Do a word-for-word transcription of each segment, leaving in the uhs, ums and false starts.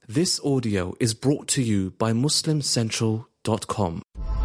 This audio is brought to you by muslim central dot com.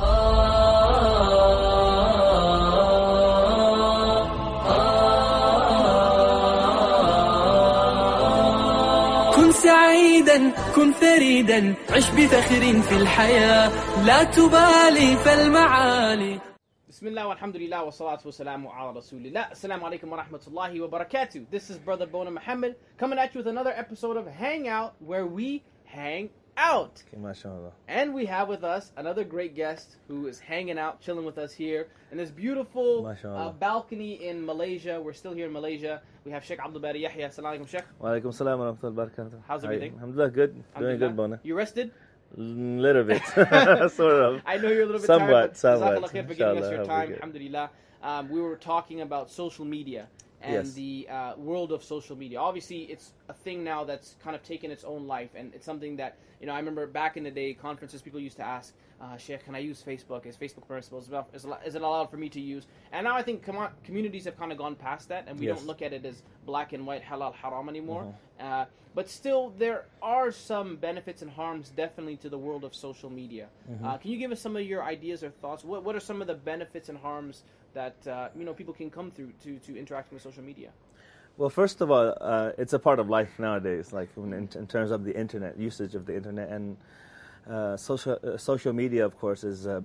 كن سعيدا كن فريدا عش بفخر في الحياة لا تبالي فالمعالي. بسم الله والحمد لله والصلاة والسلام على رسول الله. Assalamu alaikum wa rahmatullahi wa barakatuh. This is Brother Bona Muhammad coming at you with another episode of Hangout, where we hang out. Okay, mashallah. And we have with us another great guest who is hanging out, chilling with us here in this beautiful uh, balcony in Malaysia. We're still here in Malaysia. We have Sheikh Abdul Bari Yahya. Assalamu alaikum, Sheikh. Wa alaikum salam wa rahmatullahi wa barakatuh. How's everything? Alhamdulillah, good. Doing good, Bona. You rested? A little bit. Sort of. I know you're a little bit somewhat, tired. Somewhat, somewhat. Jazakallah khair for giving us your time. Good. Alhamdulillah. Um, we were talking about social media and yes. the uh, world of social media. Obviously, it's a thing now that's kind of taken its own life, and it's something that, you know, I remember back in the day, conferences, people used to ask, uh, Sheikh, can I use Facebook? Is Facebook permissible? Is, is, is it allowed for me to use? And now I think com- communities have kind of gone past that, and we yes. don't look at it as black and white, halal, haram anymore. Uh-huh. Uh, but still, there are some benefits and harms definitely to the world of social media. Mm-hmm. Uh, can you give us some of your ideas or thoughts? What What are some of the benefits and harms that uh, you know people can come through to, to interacting with social media? Well, first of all, uh, it's a part of life nowadays, like in, in terms of the internet, usage of the internet. And uh, social, uh, social media, of course, is a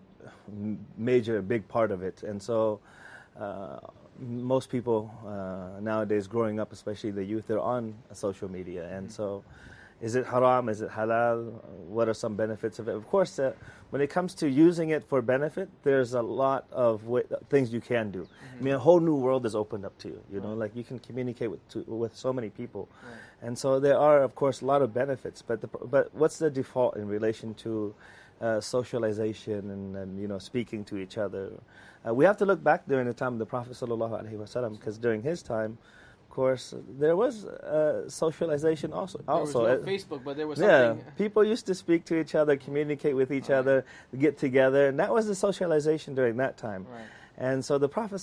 major, big part of it. And so uh, most people uh, nowadays growing up, especially the youth, they're on social media. And so is it haram? Is it halal? What are some benefits of it? Of course, uh, when it comes to using it for benefit, there's a lot of w- things you can do. Mm-hmm. I mean, a whole new world is opened up to you. You right. know, like you can communicate with to, with so many people, right. and so there are, of course, a lot of benefits. But the, but what's the default in relation to uh, socialization and, and you know speaking to each other? Uh, we have to look back during the time of the Prophet sallallahu alaihi wasallam, because during his time, course, there was uh, socialization also. There also. was no Facebook, but there was yeah, something. People used to speak to each other, communicate with each right. other, get together, and that was the socialization during that time. Right. And so the Prophet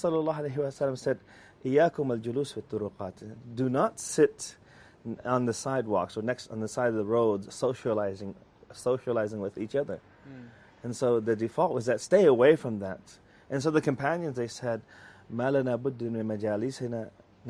ﷺ said, "Iyakum al-julus fi turuqat." Do not sit on the sidewalks or next on the side of the roads, socializing, socializing with each other. Mm. And so the default was that stay away from that. And so the companions, they said, "Ma lana buddun min majalisina."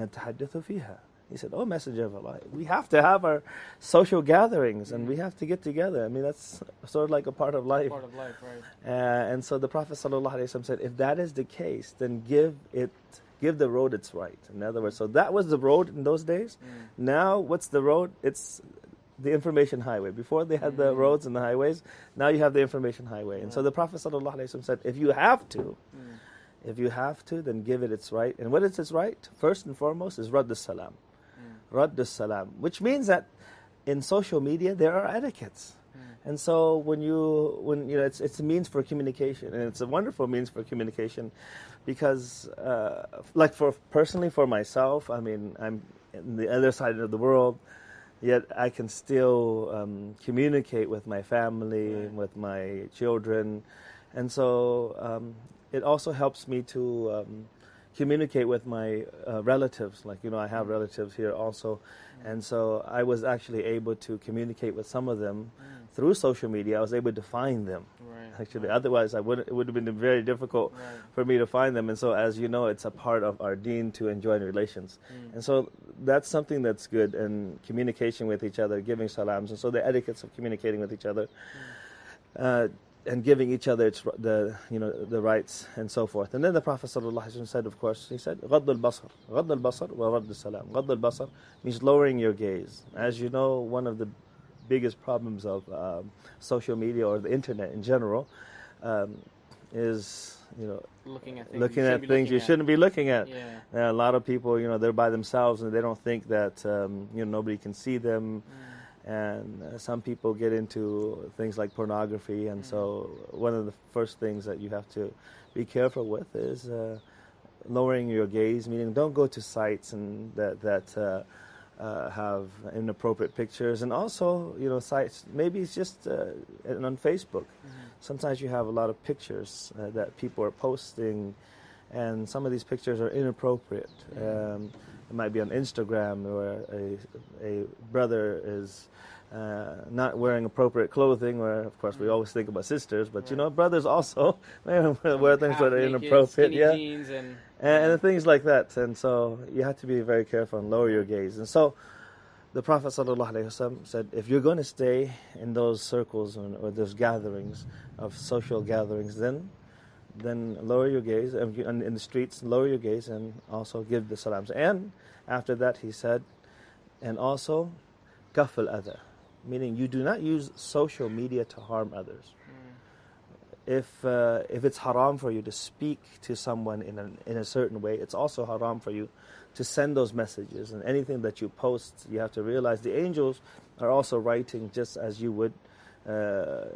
He said, "Oh, Messenger of Allah, we have to have our social gatherings and we have to get together. I mean, that's sort of like a part of life." Part of life, right? Uh, and so the Prophet ﷺ said, "If that is the case, then give it, give the road its right." In other words, so that was the road in those days. Mm. Now, what's the road? It's the information highway. Before they had mm. the roads and the highways. Now you have the information highway. And so the Prophet ﷺ said, "If you have to." Mm. If you have to, then give it its right. And what is its right? First and foremost is Radd as-salam. Mm. Radd as-salam. Which means that in social media, there are etiquettes. Mm. And so when you, when you know, it's, it's a means for communication. And it's a wonderful means for communication because, uh, like for personally for myself, I mean, I'm in the other side of the world, yet I can still um, communicate with my family, right. with my children. And so um, it also helps me to um, communicate with my uh, relatives. Like, you know, I have relatives here also. Mm. And so I was actually able to communicate with some of them mm. through social media. I was able to find them. Right. Actually, right. Otherwise I wouldn't, it would have been very difficult right. for me to find them. And so, as you know, it's a part of our deen to enjoy relations. Mm. And so that's something that's good, and communication with each other, giving salams. And so the etiquettes of communicating with each other. Mm. Uh, and giving each other its, the you know the rights and so forth. And then the Prophet ﷺ said, of course, he said, "Ghadd al-basar, Ghadd al-basar wa radd al-salam." Ghadd al-basar means lowering your gaze. As you know, one of the biggest problems of um, social media or the internet in general um, is you know looking at things, looking you, at things you at. shouldn't be looking at. Yeah. Uh, a lot of people, you know, they're by themselves and they don't think that um, you know nobody can see them. Mm. And uh, some people get into things like pornography, and mm. so one of the first things that you have to be careful with is uh, lowering your gaze, meaning don't go to sites and that that uh, uh, have inappropriate pictures, and also you know sites. Maybe it's just uh, on Facebook. Mm-hmm. Sometimes you have a lot of pictures uh, that people are posting, and some of these pictures are inappropriate. Mm-hmm. Um, it might be on Instagram, where a a brother is uh, not wearing appropriate clothing, where of course we always think about sisters, but you know, brothers also wear things that are Half-naked, inappropriate, skinny yeah, jeans and, and, and things like that. And so you have to be very careful and lower your gaze. And so the Prophet ﷺ said, if you're going to stay in those circles or, or those gatherings of social gatherings, then then lower your gaze, and in the streets, lower your gaze, and also give the salams. And after that, he said, and also, kaf al-adha, meaning you do not use social media to harm others. Mm. If uh, if it's haram for you to speak to someone in a, in a certain way, it's also haram for you to send those messages. And anything that you post, you have to realize the angels are also writing just as you would uh,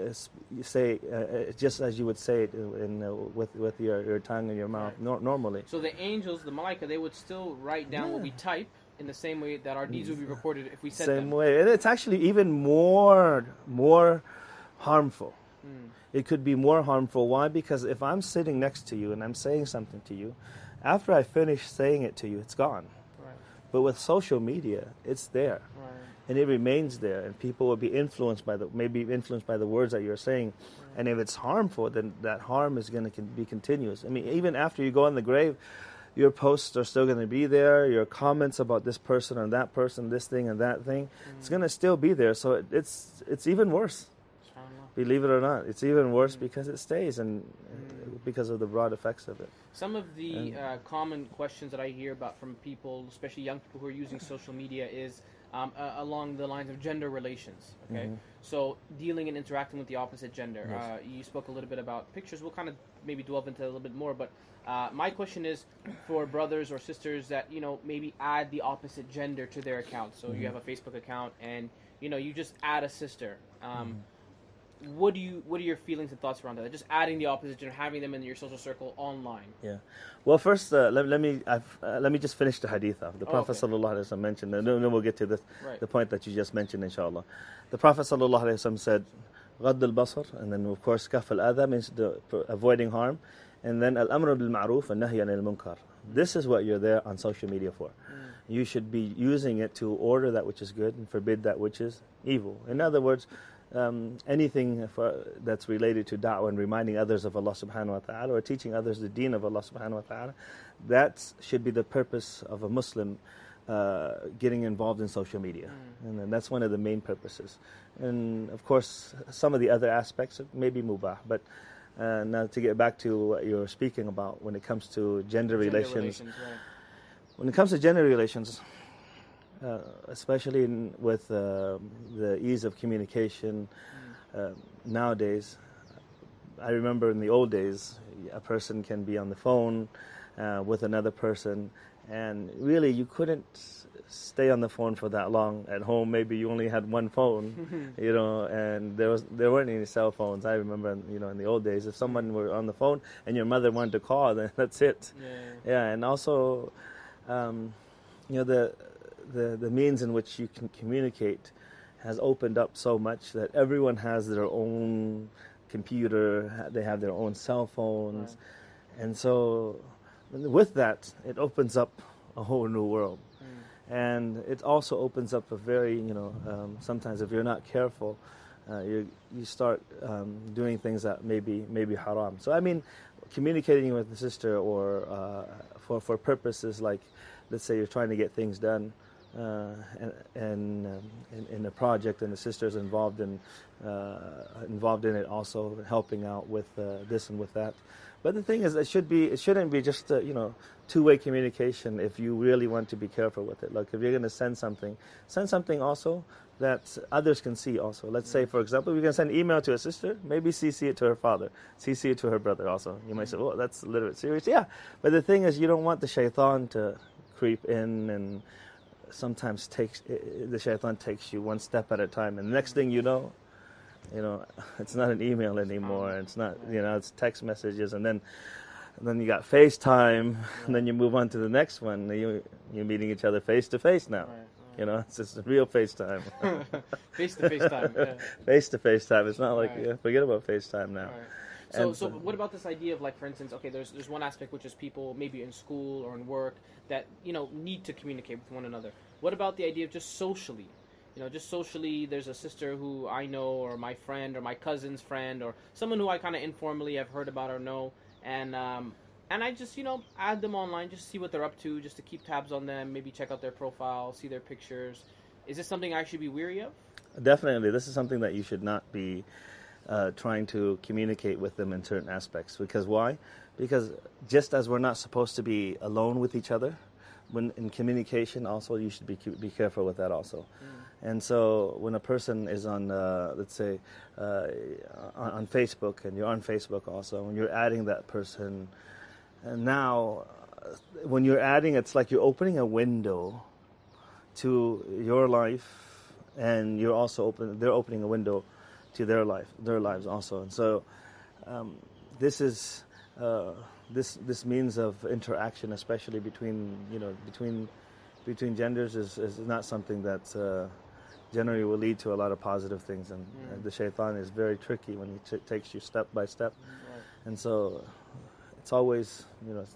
say, uh, just as you would say it in, uh, with with your, your tongue and your mouth right. no, normally. So the angels, the malaika, they would still write down yeah. what we type in the same way that our deeds would be recorded if we said same them. way, and it's actually even more more harmful. Mm. It could be more harmful. Why? Because if I'm sitting next to you and I'm saying something to you, after I finish saying it to you, it's gone. Right. But with social media, it's there. Right. And it remains there, and people will be influenced by the maybe influenced by the words that you're saying. Right. And if it's harmful, then that harm is going to con- be continuous. I mean, even after you go in the grave, your posts are still going to be there. Your comments about this person and that person, this thing and that thing, mm. it's going to still be there. So it, it's it's even worse. Believe it or not, it's even worse mm. because it stays, and mm. because of the broad effects of it. Some of the uh, common questions that I hear about from people, especially young people who are using social media, is um, uh, along the lines of gender relations. Okay, mm-hmm. so dealing and interacting with the opposite gender. Yes. Uh, you spoke a little bit about pictures. We'll kind of maybe delve into that a little bit more. But uh, my question is for brothers or sisters that you know maybe add the opposite gender to their account. So mm-hmm. you have a Facebook account, and you know you just add a sister. Um, mm-hmm. What do you? What are your feelings and thoughts around that? Just adding the opposite gender, having them in your social circle online. Yeah. Well, first, uh, let, let me uh, let me just finish the hadith off. The oh, Prophet okay. sallallahu alaihi wasallam mentioned, and then we'll get to this, right. the point that you just mentioned, inshallah. The Prophet sallallahu alaihi wasallam said, "Ghadd al-basar," and then of course, kaf al-adha means the, avoiding harm, and then al-amr bil-ma'ruf and nahy anil munkar. This is what you're there on social media for. Mm. You should be using it to order that which is good and forbid that which is evil. In other words, Um, anything for, that's related to da'wah and reminding others of Allah subhanahu wa ta'ala or teaching others the deen of Allah subhanahu wa ta'ala, that should be the purpose of a Muslim uh, getting involved in social media. Mm. And that's one of the main purposes. And of course, some of the other aspects may be mubah. But uh, now to get back to what you were speaking about when it comes to gender, gender relations. relations right. When it comes to gender relations, Uh, especially in, with uh, the ease of communication mm. uh, nowadays. I remember in the old days, a person can be on the phone uh, with another person, and really you couldn't stay on the phone for that long. At home, maybe you only had one phone, you know, and there was there weren't any cell phones. I remember, you know, in the old days, if someone were on the phone and your mother wanted to call, then that's it. Yeah, yeah and also, um, you know, the The, the means in which you can communicate has opened up so much that everyone has their own computer, they have their own cell phones. Right. And so with that, it opens up a whole new world. Mm. And it also opens up a very, you know, um, sometimes if you're not careful, uh, you you start um, doing things that may be, may be haram. So I mean, communicating with the sister or uh, for, for purposes like, let's say you're trying to get things done, Uh, and, and um, in, in a project, and the sisters involved in uh, involved in it, also helping out with uh, this and with that. But the thing is, it should be it shouldn't be just uh, you know two-way communication. If you really want to be careful with it, like if you're going to send something, send something also that others can see. Also, let's say, for example, we can send email to a sister, maybe C C it to her father, C C it to her brother. Also, you might say, "Oh, that's a little bit serious." Yeah, but the thing is, you don't want the shaitan to creep in and sometimes takes the shaitan takes you one step at a time, and the next thing you know, you know, it's not an email anymore. It's not, you know, it's text messages, and then, and then you got FaceTime, and then you move on to the next one. You you're meeting each other face to face now. Right, right. You know, it's just real FaceTime. Face to FaceTime. Yeah. Face to FaceTime. It's not like right. yeah, forget about FaceTime now. Right. So, so what about this idea of, like, for instance, okay, there's there's one aspect which is people maybe in school or in work that, you know, need to communicate with one another. What about the idea of just socially? you know, just socially, there's a sister who I know, or my friend, or my cousin's friend, or someone who I kind of informally have heard about or know, and um, and I just, you know, add them online, just see what they're up to, just to keep tabs on them, maybe check out their profile, see their pictures. Is this something I should be weary of? Definitely, this is something that you should not be uh, trying to communicate with them in certain aspects. Because why? Because just as we're not supposed to be alone with each other, when in communication also you should be be careful with that also. Mm. And so when a person is on, uh, let's say, uh, on, on Facebook, and you're on Facebook also, when you're adding that person, and now uh, when you're adding, it's like you're opening a window to your life, and you're also open. They're opening a window to their life, their lives also. And so um, this is. Uh, this this means of interaction, especially between you know between between genders, is, is not something that uh, generally will lead to a lot of positive things. And, mm. and the shaitan is very tricky when he t- takes you step by step. Right. And so it's always, you know,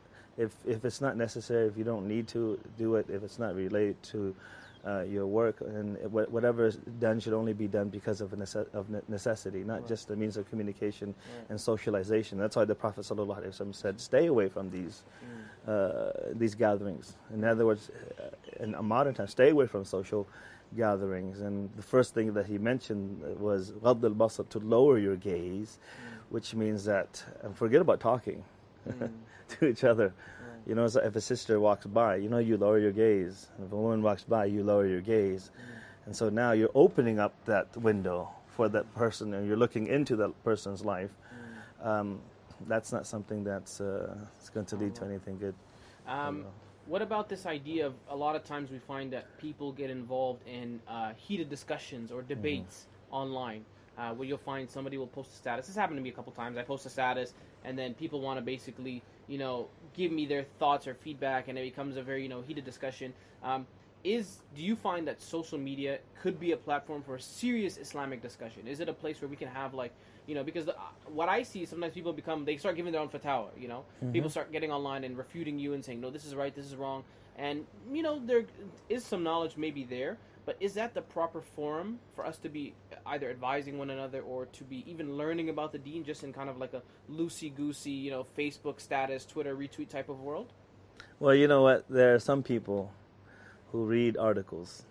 if if it's not necessary, if you don't need to do it, if it's not related to Uh, your work, and whatever is done should only be done because of a nece- of necessity, not right. just a means of communication right. and socialization. That's why the Prophet ﷺ said, "Stay away from these mm. uh, these gatherings." In other words, in a modern time, stay away from social gatherings. And the first thing that he mentioned was "غض البصر," to lower your gaze, mm. which means that and forget about talking mm. to each other. You know, if a sister walks by, you know, you lower your gaze. If a woman walks by, you lower your gaze. Mm. And so now you're opening up that window for that person, and you're looking into that person's life. Mm. Um, that's not something that's uh, it's going to lead to anything good. Um, what about this idea of a lot of times we find that people get involved in uh, heated discussions or debates mm. online, uh, where you'll find somebody will post a status. This happened to me a couple times. I post a status, and then people want to basically, you know, give me their thoughts or feedback, and it becomes a very, you know, heated discussion. Um, is do you find that social media could be a platform for a serious Islamic discussion? Is it a place where we can have, like, you know, because the, what I see, sometimes people become, they start giving their own fatwa, you know. Mm-hmm. People start getting online and refuting you and saying, no, this is right, this is wrong. And, you know, there is some knowledge maybe there, but is that the proper forum for us to be either advising one another or to be even learning about the deen, just in kind of like a loosey-goosey, you know, Facebook status, Twitter retweet type of world? Well, you know what? There are some people who read articles,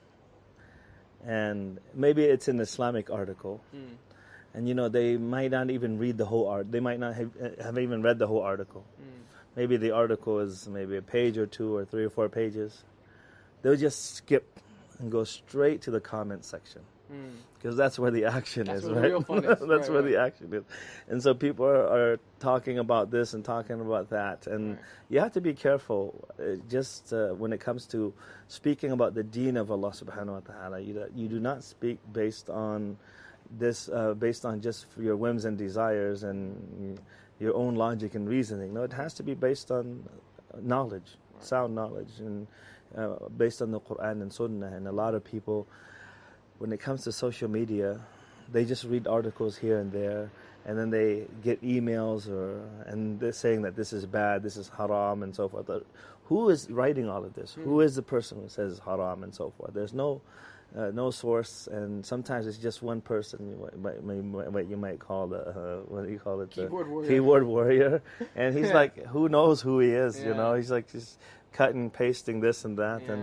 and maybe it's an Islamic article, mm. and, you know, they might not even read the whole art. They might not have, have even read the whole article. Mm. Maybe the article is maybe a page or two or three or four pages. They'll just skip and go straight to the comment section, because mm. that's where the action that's is, where right? The real fun is. That's right, where right. the action is. And so people are, are talking about this and talking about that, and right. you have to be careful uh, just uh, when it comes to speaking about the deen of Allah subhanahu wa ta'ala. You, you do not speak based on this, uh, based on just your whims and desires and your own logic and reasoning. No, it has to be based on knowledge, right. sound knowledge, and Uh, based on the Quran and Sunnah. And a lot of people, when it comes to social media, they just read articles here and there, and then they get emails or and they're saying that this is bad, this is haram, and so forth. Who is writing all of this? Mm. Who is the person who says haram and so forth? There's no uh, no source, and sometimes it's just one person. You might, what you might call the uh, what do you call it? Keyboard the warrior. Keyboard warrior, and he's yeah. like, who knows who he is? Yeah. You know, he's like just cutting, pasting this and that, yeah. and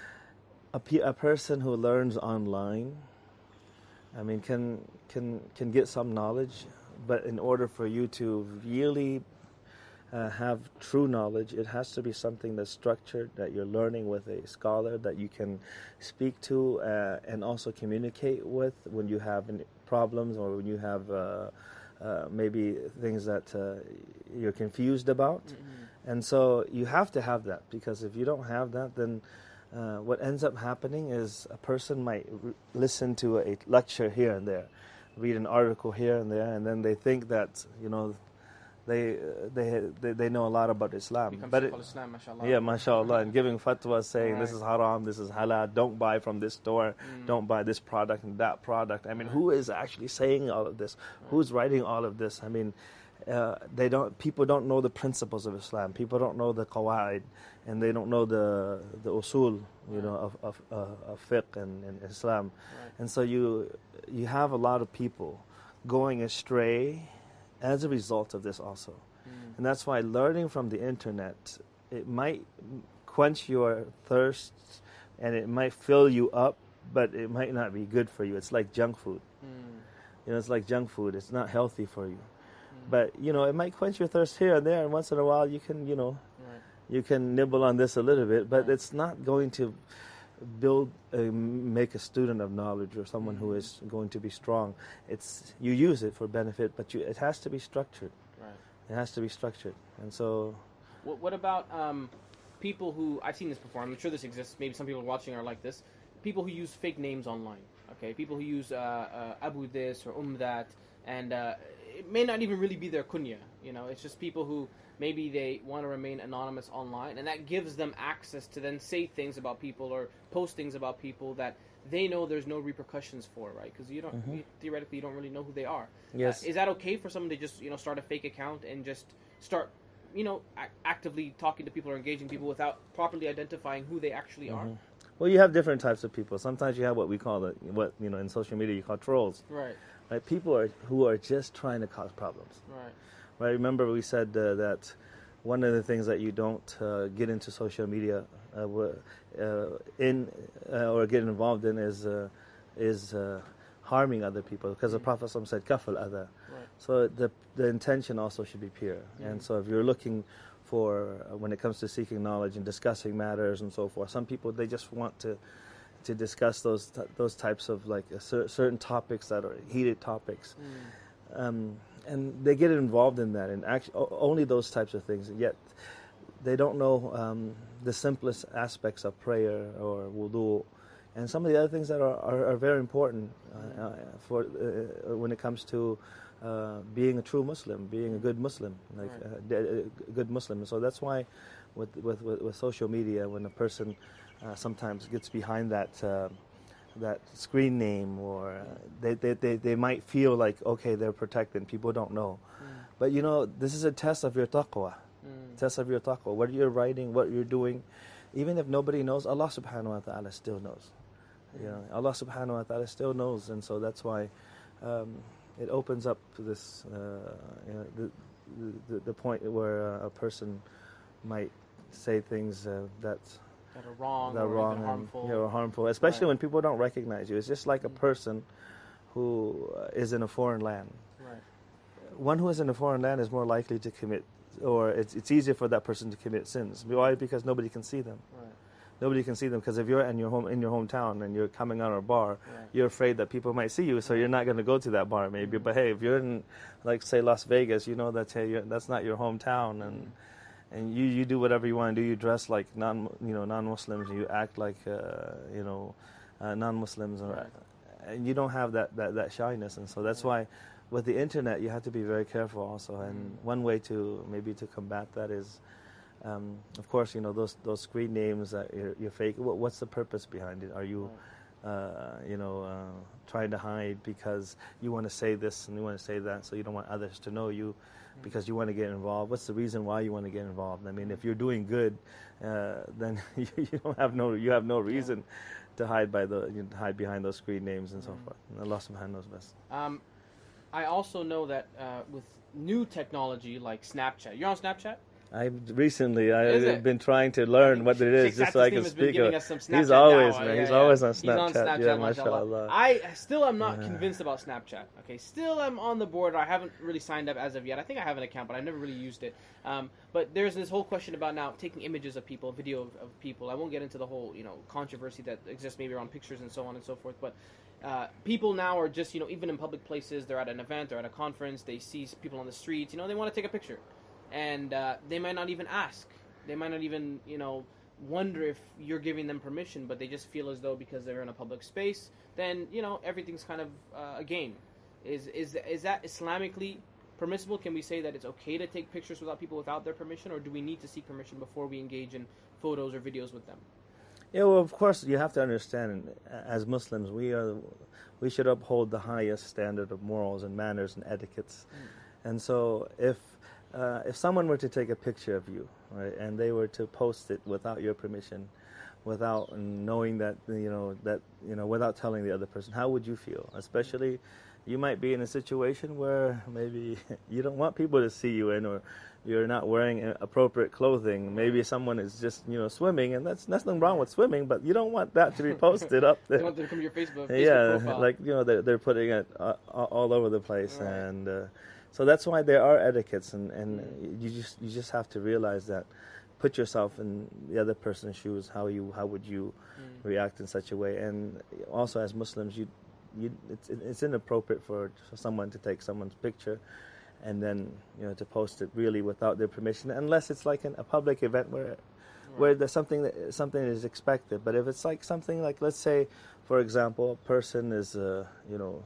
a, pe- a person who learns online, I mean, can can can get some knowledge, but in order for you to really uh, have true knowledge, it has to be something that's structured, that you're learning with a scholar that you can speak to uh, and also communicate with when you have any problems or when you have uh, uh, maybe things that uh, you're confused about. Mm-hmm. And so you have to have that, because if you don't have that, then uh, what ends up happening is a person might r- listen to a lecture here and there, read an article here and there, and then they think that, you know, they uh, they, they they know a lot about Islam. Becomes but it, Islam, mashallah. yeah, mashallah, and giving fatwas saying right. this is haram, this is halal, don't buy from this store, mm. don't buy this product and that product. I mean, right. who is actually saying all of this? Right. Who's writing all of this? I mean, uh, they don't. People don't know the principles of Islam. People don't know the qawaid, and they don't know the the usul, you know, of of, uh, of fiqh and, and Islam, Right. and so you you have a lot of people going astray as a result of this also, Mm. and that's why learning from the internet, it might quench your thirst, and it might fill you up, but it might not be good for you. It's like junk food. Mm. You know, it's like junk food. It's not healthy for you. But, you know, it might quench your thirst here and there, and once in a while you can, you know, Right. you can nibble on this a little bit, but Right. it's not going to build, uh, make a student of knowledge or someone who is going to be strong. It's, you use it for benefit, but you, it has to be structured. Right. It has to be structured. And so, What, what about um, people who, I've seen this before, I'm sure this exists, maybe some people watching are like this, people who use fake names online, okay? People who use uh, uh, Abu this or Um that, and uh, it may not even really be their kunya, you know? It's just people who maybe they want to remain anonymous online, and that gives them access to then say things about people or post things about people that they know there's no repercussions for, right? Because you don't, you, theoretically, you don't really know who they are. Yes. Uh, is that okay for someone to just, you know, start a fake account and just start, you know, ac- actively talking to people or engaging people without properly identifying who they actually are? well, you have different types of people. Sometimes you have what we call, the, what, you know, in social media you call trolls. Right, Right? People are, who are just trying to cause problems. right, Right. Remember, we said uh, that one of the things that you don't uh, get into social media uh, w- uh, in uh, or get involved in is uh, is uh, harming other people, because the Prophet ﷺ said kafal other. right. So the the intention also should be pure. And so if you're looking for uh, when it comes to seeking knowledge and discussing matters and so forth, some people, they just want to to discuss those t- those types of like a cer- certain topics that are heated topics. Um, and they get involved in that, and actually only those types of things. Yet they don't know um, the simplest aspects of prayer or wudu, and some of the other things that are, are, are very important uh, uh, for uh, when it comes to uh, being a true Muslim, being a good Muslim, like Right. uh, a good Muslim. So that's why, with with, with, with social media, when a person uh, sometimes gets behind that. Uh, that screen name, or uh, they, they, they, they might feel like, okay, they're protected, people don't know. But you know, this is a test of your taqwa. Test of your taqwa. What you're writing, what you're doing, even if nobody knows, Allah subhanahu wa ta'ala still knows. You know, Allah subhanahu wa ta'ala still knows, and so that's why um, it opens up to this, uh, you know, the, the, the point where uh, a person might say things uh, that That are wrong that are or wrong even and, harmful. you know, harmful, especially Right. when people don't recognize you. It's just like a person who uh, is in a foreign land. Right, One who is in a foreign land is more likely to commit, or it's it's easier for that person to commit sins. Why? Because nobody can see them. right, Nobody can see them, because if you're in your home in your hometown and you're coming out of a bar, Right. you're afraid that people might see you, so you're not going to go to that bar maybe. But hey, if you're in, like say Las Vegas, you know that hey, you're, that's not your hometown, and and you, you do whatever you want to do. You dress like non you know non-Muslims. You act like uh, you know uh, non-Muslims, or, Right. and you don't have that, that, that shyness. And so that's why with the internet you have to be very careful also. And one way to maybe to combat that is, um, of course, you know those those screen names that you're, you're fake. What, what's the purpose behind it? Are you uh, you know uh, trying to hide because you want to say this and you want to say that, so you don't want others to know you? Because you want to get involved. What's the reason why you want to get involved? I mean, if you're doing good, uh, then you, you don't have no you have no reason to hide by the you know, hide behind those screen names and so forth. And Allah Subhanahu knows best. Um, I also know that uh, with new technology like Snapchat, you're on Snapchat? I recently Is I've it? been trying to learn what it is, Sheikh just so I Satis can has been speak. giving Of, us some Snapchat he's always dawah. man. Yeah, He's yeah. always on He's on Snapchat. Snapchat, Yeah, mashallah. mashallah. I still am not convinced about Snapchat. Okay, still I'm on the board. I haven't really signed up as of yet. I think I have an account, but I've never really used it. Um, but there's this whole question about now taking images of people, video of, of people. I won't get into the whole you know controversy that exists maybe around pictures and so on and so forth. But uh, people now are just you know even in public places, they're at an event, they're at a conference, they see people on the streets. You know they want to take a picture, and uh, they might not even ask. They might not even, you know, wonder if you're giving them permission, but they just feel as though because they're in a public space, then, you know, everything's kind of uh, a game. Is is is that Islamically permissible? Can we say that it's okay to take pictures without people without their permission, or do we need to seek permission before we engage in photos or videos with them? Yeah, well, of course, you have to understand, as Muslims, we are we should uphold the highest standard of morals and manners and etiquettes. And so if uh, if someone were to take a picture of you, right, and they were to post it without your permission, without knowing that, you know, that, you know, without telling the other person, how would you feel? Especially, you might be in a situation where maybe you don't want people to see you in, or you're not wearing appropriate clothing. Maybe someone is just, you know, swimming, and that's nothing wrong with swimming, but you don't want that to be posted up there. You want them to come to your Facebook, Facebook yeah, profile. like, you know, they're, they're putting it uh, all over the place, right. and uh, so that's why there are etiquettes, and, and mm. you just you just have to realize that. Put yourself in the other person's shoes. How you how would you mm. react in such a way? And also, as Muslims, you you it's it's inappropriate for someone to take someone's picture and then, you know, to post it really without their permission, unless it's like an, a public event where right. where there's something that something is expected. But if it's like something like, let's say, for example, a person is uh, you know.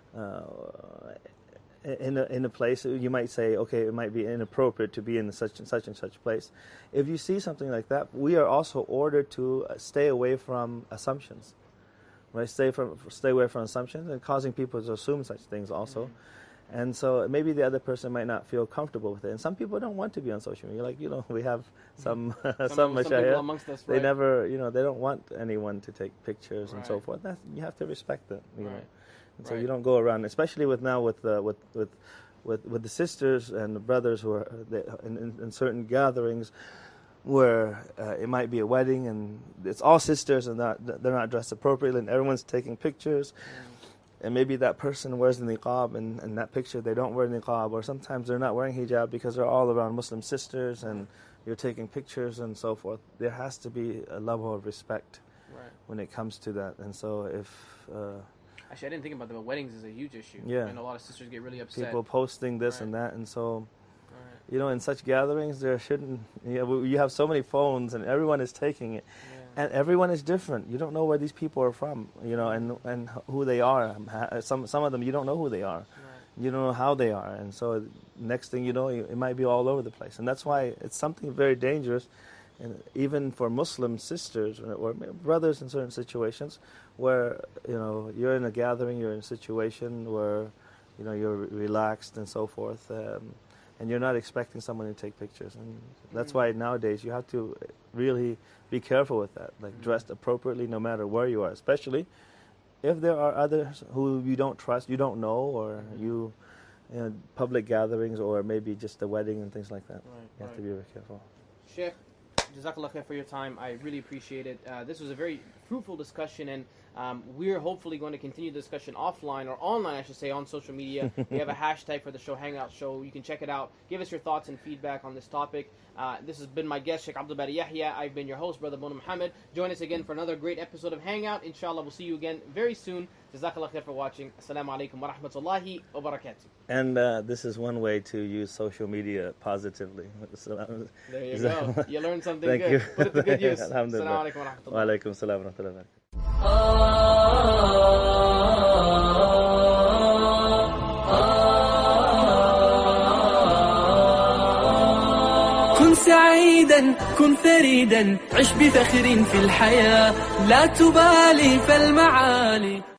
Uh, In a, in a place, you might say, okay, it might be inappropriate to be in such and such and such place. If you see something like that, we are also ordered to stay away from assumptions, right? Stay from stay away from assumptions and causing people to assume such things also. Mm-hmm. And so maybe the other person might not feel comfortable with it. And some people don't want to be on social media. Like, you know, we have some some, some, some people amongst us, right? They never, you know, they don't want anyone to take pictures right. and so forth. That's, you have to respect that, you right. know. And so right. you don't go around, especially with now with uh, with, with with with the sisters and the brothers who are in, in, in certain gatherings where uh, it might be a wedding and it's all sisters and not, they're not dressed appropriately and everyone's taking pictures, mm. and maybe that person wears the niqab and in that picture they don't wear niqab, or sometimes they're not wearing hijab because they're all around Muslim sisters and you're taking pictures and so forth. There has to be a level of respect right. when it comes to that. And so if uh, Actually, I didn't think about that, but weddings is a huge issue. Yeah. And a lot of sisters get really upset. People posting this right. and that, and so, right. you know, in such gatherings, there shouldn't, you know, you have so many phones and everyone is taking it. Yeah. And everyone is different. You don't know where these people are from, you know, and and who they are. Some some of them, you don't know who they are. Right. You don't know how they are. And so next thing you know, it might be all over the place. And that's why it's something very dangerous. And even for Muslim sisters or brothers in certain situations where, you know, you're in a gathering, you're in a situation where, you know, you're relaxed and so forth, um, and you're not expecting someone to take pictures. And that's mm-hmm. why nowadays you have to really be careful with that, like mm-hmm. dressed appropriately no matter where you are, especially if there are others who you don't trust, you don't know, or mm-hmm. you, you know, public gatherings or maybe just a wedding and things like that. Right, you have right. to be very careful. Sheikh, Jazakallah khair for your time. I really appreciate it. Uh, this was a very fruitful discussion, and um, we're hopefully going to continue the discussion offline, or online, I should say, on social media. We have a hashtag for the show, Hangout Show. You can check it out. Give us your thoughts and feedback on this topic. Uh, this has been my guest, Sheikh Abdul Bari Yahya. I've been your host, Brother Bona Muhammad. Join us again for another great episode of Hangout. Inshallah, we'll see you again very soon. Jazakallah khair for watching. Assalamu alaikum wa rahmatullahi wa barakatuh. And uh, this is one way to use social media positively. There you go. You learned something Thank good. You. Put it to good use. Alhamdulillah. Assalamu alaikum wa rahmatullahi. Wa alaikum salam wa rahmatullahi. كن سعيدا كن فريدا عش بفخر في الحياة لا تبالي فالمعالي